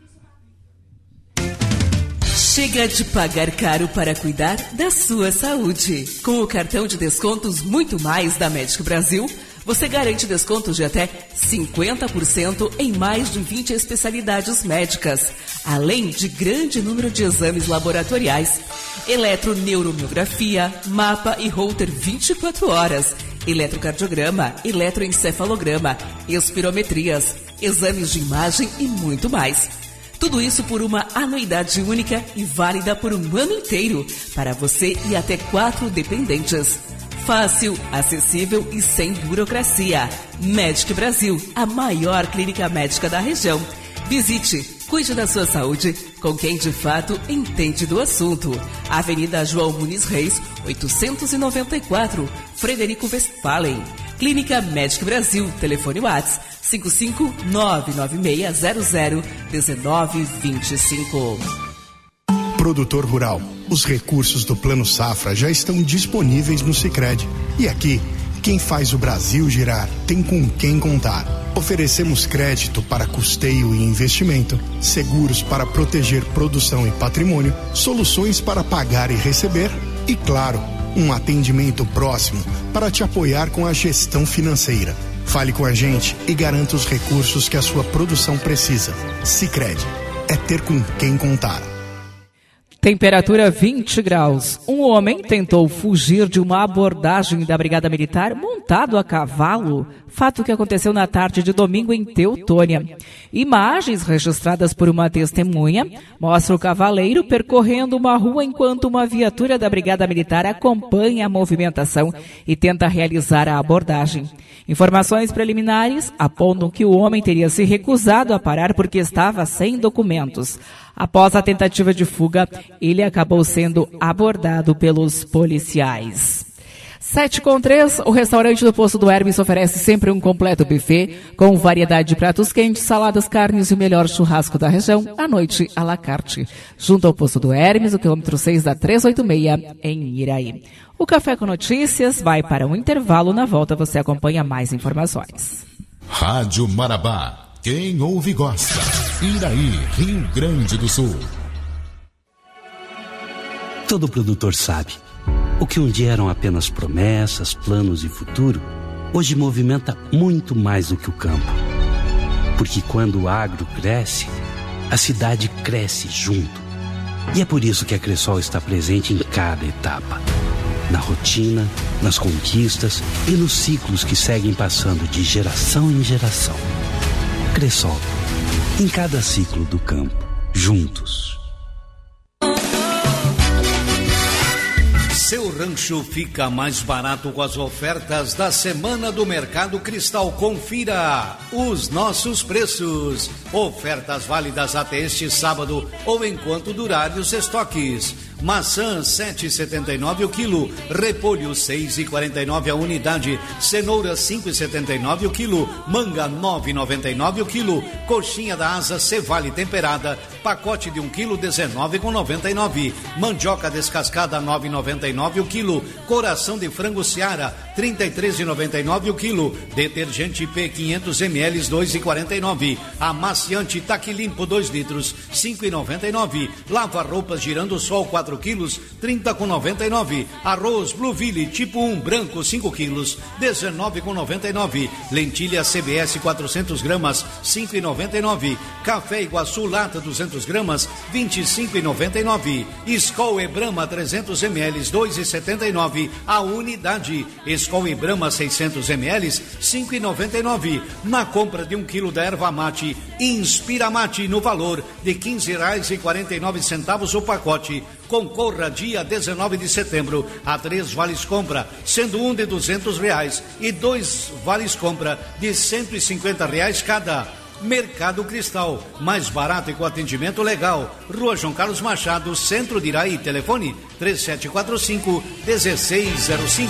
Chega de pagar caro para cuidar da sua saúde. Com o cartão de descontos Muito Mais da Medic Brasil, você garante descontos de até 50% em mais de 20 especialidades médicas, além de grande número de exames laboratoriais, eletroneuromiografia, mapa e holter 24 horas, eletrocardiograma, eletroencefalograma, espirometrias, exames de imagem e muito mais. Tudo isso por uma anuidade única e válida por um ano inteiro, para você e até 4 dependentes. Fácil, acessível e sem burocracia. Medic Brasil, a maior clínica médica da região. Visite, cuide da sua saúde com quem de fato entende do assunto. Avenida João Muniz Reis, 894, Frederico Westphalen. Clínica Medic Brasil, telefone WhatsApp 55996001925. Produtor rural, os recursos do Plano Safra já estão disponíveis no Sicredi. E aqui, quem faz o Brasil girar tem com quem contar. Oferecemos crédito para custeio e investimento, seguros para proteger produção e patrimônio, soluções para pagar e receber e, claro, um atendimento próximo para te apoiar com a gestão financeira. Fale com a gente e garanta os recursos que a sua produção precisa. Sicredi, é ter com quem contar. Temperatura 20 graus. Um homem tentou fugir de uma abordagem da Brigada Militar montado a cavalo, fato que aconteceu na tarde de domingo em Teutônia. Imagens registradas por uma testemunha mostram o cavaleiro percorrendo uma rua enquanto uma viatura da Brigada Militar acompanha a movimentação e tenta realizar a abordagem. Informações preliminares apontam que o homem teria se recusado a parar porque estava sem documentos. Após a tentativa de fuga, ele acabou sendo abordado pelos policiais. 7:03, o restaurante do Poço do Hermes oferece sempre um completo buffet com variedade de pratos quentes, saladas, carnes e o melhor churrasco da região, à noite à la carte. Junto ao Poço do Hermes, o quilômetro 6 da 386, em Iraí. O Café com Notícias vai para um intervalo. Na volta você acompanha mais informações. Rádio Marabá. Quem ouve gosta. Iraí, Rio Grande do Sul. Todo produtor sabe. O que um dia eram apenas promessas, planos e futuro, hoje movimenta muito mais do que o campo. Porque quando o agro cresce, a cidade cresce junto. E é por isso que a Cressol está presente em cada etapa. Na rotina, nas conquistas e nos ciclos que seguem passando de geração em geração. Cressol, em cada ciclo do campo, juntos. Seu rancho fica mais barato com as ofertas da Semana do Mercado Cristal. Confira os nossos preços. Ofertas válidas até este sábado ou enquanto durarem os estoques. Maçã 7,79 o quilo, repolho 6,49 a unidade, cenoura 5,79 o quilo, manga 9,99 o quilo, coxinha da asa Cevale temperada, pacote de 1 quilo 19,99, mandioca descascada 9,99 o quilo, coração de frango Seara 33,99 o quilo, detergente P 500 ml 2,49, amaciante Taque Limpo 2 litros 5,99, lava roupas Girando Sol 4 quilos, 30,99. Arroz Blueville tipo 1 branco 5 quilos, 19,99. Lentilha CBS 400 gramas, 5,99. Café Iguaçu lata 200 gramas, 25,99. Skol e Brahma 300 ml, 2,79 a unidade. Skol e Brahma 600 ml, 5,99. Na compra de 1 quilo da erva mate Inspira Mate no valor de R$ 15,49 o pacote. Concorra dia 19 de setembro a 3 vales compra, sendo um de R$200 e 2 vales compra de R$150 cada. Mercado Cristal, mais barato e com atendimento legal. Rua João Carlos Machado, Centro de Iraí. Telefone 3745-1605.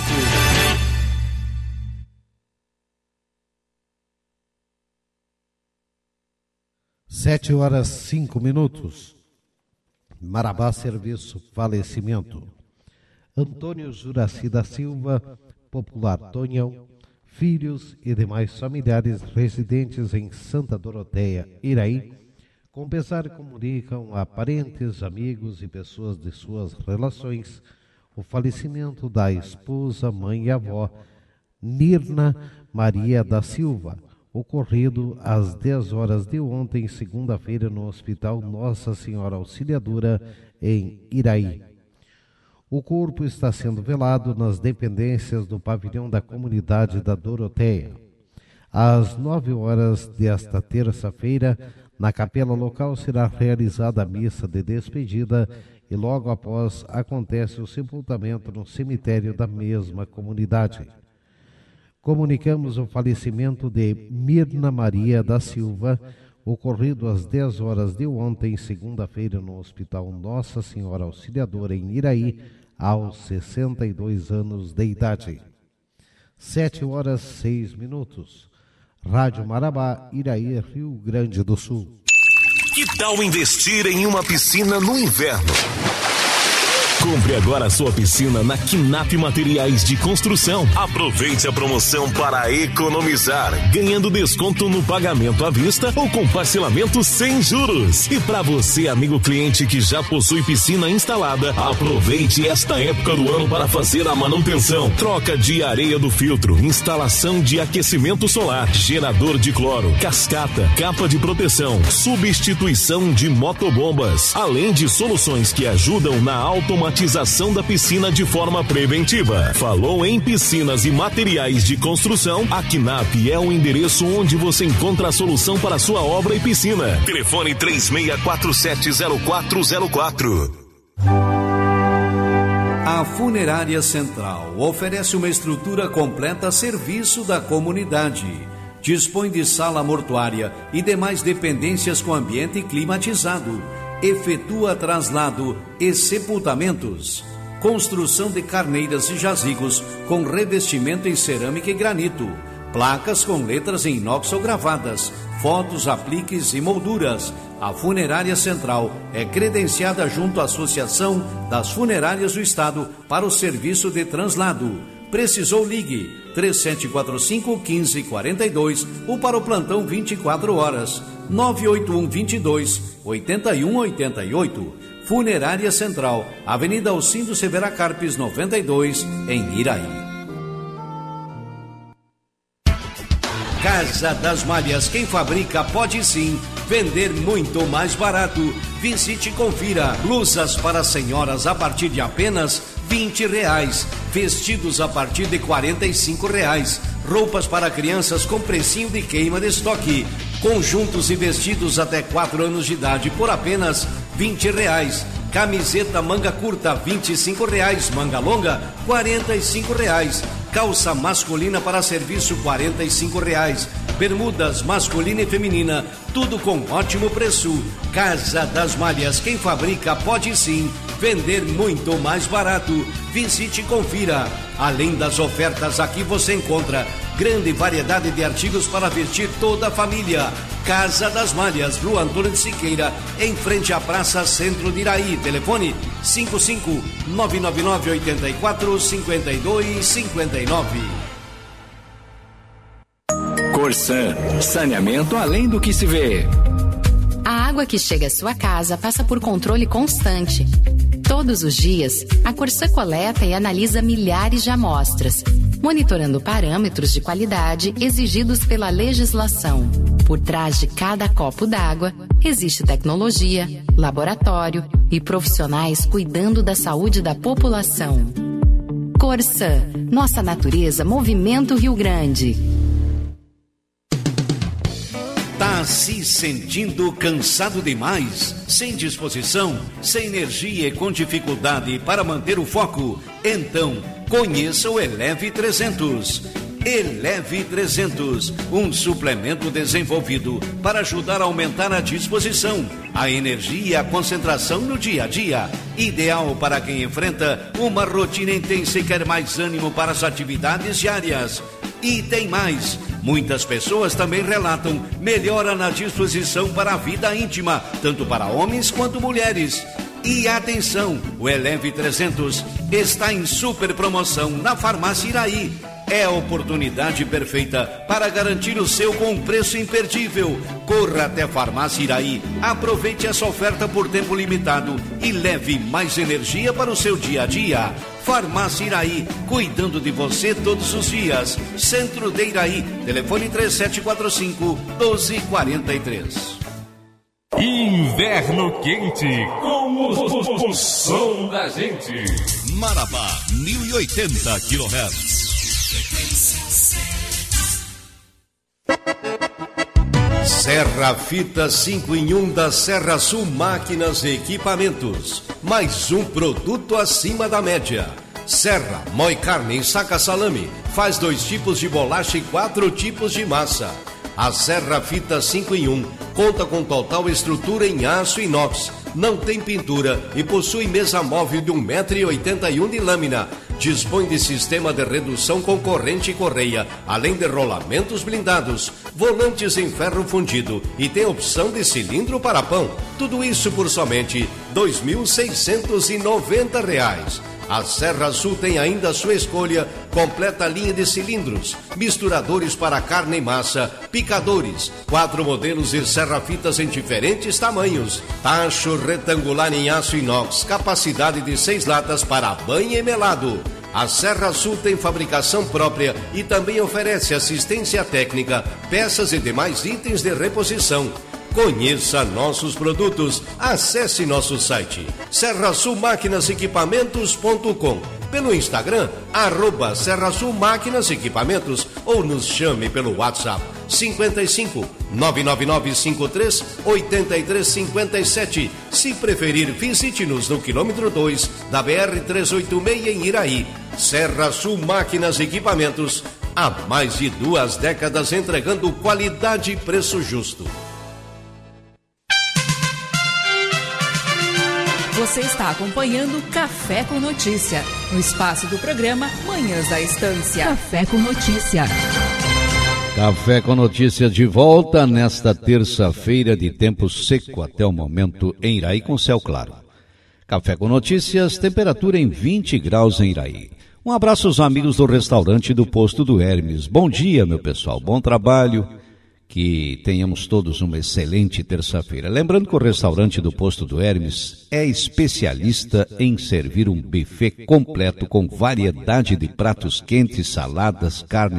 7h05. Marabá Serviço Falecimento. Antônio Juraci da Silva, popular Tonhão, filhos e demais familiares residentes em Santa Doroteia, Iraí, com pesar comunicam a parentes, amigos e pessoas de suas relações o falecimento da esposa, mãe e avó Nirna Maria da Silva, ocorrido às 10 horas de ontem, segunda-feira, no Hospital Nossa Senhora Auxiliadora, em Iraí. O corpo está sendo velado nas dependências do pavilhão da comunidade da Doroteia. Às 9 horas desta terça-feira, na capela local será realizada a missa de despedida e logo após acontece o sepultamento no cemitério da mesma comunidade. Comunicamos o falecimento de Mirna Maria da Silva, ocorrido às 10 horas de ontem, segunda-feira, no Hospital Nossa Senhora Auxiliadora, em Iraí, aos 62 anos de idade. 7h06. Rádio Marabá, Iraí, Rio Grande do Sul. Que tal investir em uma piscina no inverno? Compre agora a sua piscina na Quinap Materiais de Construção. Aproveite a promoção para economizar, ganhando desconto no pagamento à vista ou com parcelamento sem juros. E para você, amigo cliente que já possui piscina instalada, aproveite esta época do ano para fazer a manutenção, troca de areia do filtro, instalação de aquecimento solar, gerador de cloro, cascata, capa de proteção, substituição de motobombas, além de soluções que ajudam na automatização da piscina de forma preventiva. Falou em piscinas e materiais de construção? A Quinap é o endereço onde você encontra a solução para a sua obra e piscina. Telefone 36470404. A Funerária Central oferece uma estrutura completa a serviço da comunidade. Dispõe de sala mortuária e demais dependências com ambiente climatizado. Efetua traslado e sepultamentos. Construção de carneiras e jazigos com revestimento em cerâmica e granito. Placas com letras em inox ou gravadas. Fotos, apliques e molduras. A Funerária Central é credenciada junto à Associação das Funerárias do Estado para o serviço de translado. Precisou, ligue 3745-1542 ou para o plantão 24 horas 981-22-8188. Funerária Central, Avenida Alcindo Severa Carpes 92, em Iraí. Casa das Malhas, quem fabrica pode sim vender muito mais barato. Visite e confira. Blusas para senhoras a partir de apenas R$20. Vestidos a partir de R$45. Roupas para crianças com precinho de queima de estoque. Conjuntos e vestidos até 4 anos de idade por apenas R$20. Camiseta manga curta R$25. Manga longa R$45. Calça masculina para serviço R$45. Bermudas masculina e feminina, tudo com ótimo preço. Casa das Malhas, quem fabrica pode sim vender muito mais barato. Visite e confira. Além das ofertas, aqui você encontra grande variedade de artigos para vestir toda a família. Casa das Malhas, Rua Antônio de Siqueira, em frente à Praça Centro de Iraí. Telefone 55-999-84-5259. Corsan, saneamento além do que se vê. A água que chega à sua casa passa por controle constante. Todos os dias, a Corsan coleta e analisa milhares de amostras, monitorando parâmetros de qualidade exigidos pela legislação. Por trás de cada copo d'água, existe tecnologia, laboratório e profissionais cuidando da saúde da população. Corsan, nossa natureza movimenta o Rio Grande. Tá se sentindo cansado demais? Sem disposição? Sem energia e com dificuldade para manter o foco? Então, conheça o Eleve 300. Eleve 300, um suplemento desenvolvido para ajudar a aumentar a disposição, a energia e a concentração no dia a dia. Ideal para quem enfrenta uma rotina intensa e quer mais ânimo para as atividades diárias. E tem mais, muitas pessoas também relatam melhora na disposição para a vida íntima, tanto para homens quanto mulheres. E atenção, o Eleve 300 está em super promoção na Farmácia Iraí. É a oportunidade perfeita para garantir o seu com preço imperdível. Corra até a Farmácia Iraí, aproveite essa oferta por tempo limitado e leve mais energia para o seu dia a dia. Farmácia Iraí, cuidando de você todos os dias. Centro de Iraí, telefone 3745-1243. Inverno quente com o som da gente. Marabá, 1080 kHz. Serra Fita 5 em 1 da Serra Sul Máquinas e Equipamentos. Mais um produto acima da média. Serra, moe carne e saca salame. Faz 2 tipos de bolacha e 4 tipos de massa. A Serra Fita 5 em 1 conta com total estrutura em aço inox. Não tem pintura e possui mesa móvel de 1,81 m de lâmina. Dispõe de sistema de redução com corrente e correia, além de rolamentos blindados, volantes em ferro fundido e tem opção de cilindro para pão. Tudo isso por somente R$ 2.690. A Serra Sul tem ainda a sua escolha, completa linha de cilindros, misturadores para carne e massa, picadores, 4 modelos de serra-fitas em diferentes tamanhos, tacho retangular em aço inox, capacidade de 6 latas para banho e melado. A Serra Sul tem fabricação própria e também oferece assistência técnica, peças e demais itens de reposição. Conheça nossos produtos, acesse nosso site serrasulmaquinasequipamentos.com, pelo Instagram @Serra Sul Máquinas Equipamentos ou nos chame pelo WhatsApp 55 99953 8357. Se preferir, visite-nos no quilômetro 2 da BR-386 em Iraí. Serra Sul Máquinas Equipamentos, há mais de 2 décadas entregando qualidade e preço justo. Você está acompanhando Café com Notícia, no espaço do programa Manhãs da Estância. Café com Notícia. Café com Notícia de volta nesta terça-feira de tempo seco até o momento em Iraí com céu claro. Café com Notícias, temperatura em 20 graus em Iraí. Um abraço aos amigos do restaurante do Posto do Hermes. Bom dia, meu pessoal, bom trabalho. Que tenhamos todos uma excelente terça-feira. Lembrando que o restaurante do Posto do Hermes é especialista em servir um buffet completo com variedade de pratos quentes, saladas, carnes,